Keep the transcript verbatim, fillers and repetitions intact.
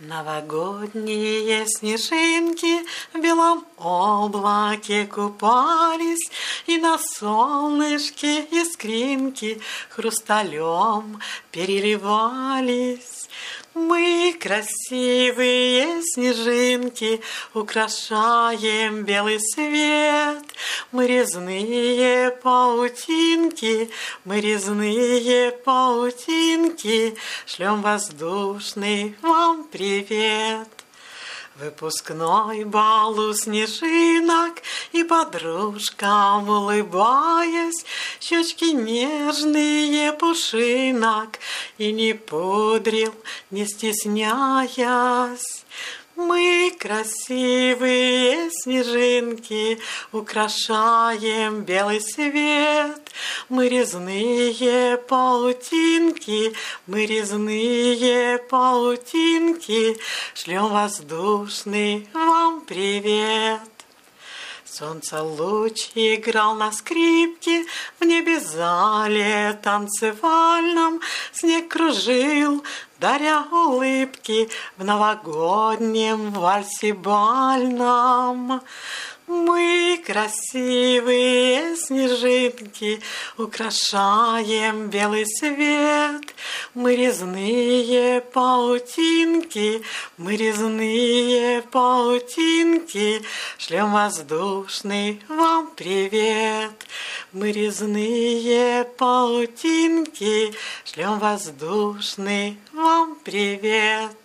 Новогодние снежинки в белом облаке купались, и на солнышке искринки хрусталем переливались. Мы, красивые снежинки, украшаем белый свет. Мы резные паутинки, мы резные паутинки, шлем воздушный вам привет. Выпускной бал у снежинок, и подружкам улыбаясь, щечки нежные пушинок, и не пудрил, не стесняясь. Мы, красивые снежинки, украшаем белый свет. Мы резные паутинки, мы резные паутинки, шлем воздушный вам привет. Солнце луч играл на скрипке, в небе зале танцевальном, снег кружил, даря улыбки в новогоднем вальсе бальном. Мы, красивые снежинки, украшаем белый свет. Мы резные паутинки, мы резные паутинки, шлем воздушный вам привет. Мы резные паутинки, шлем воздушный вам привет.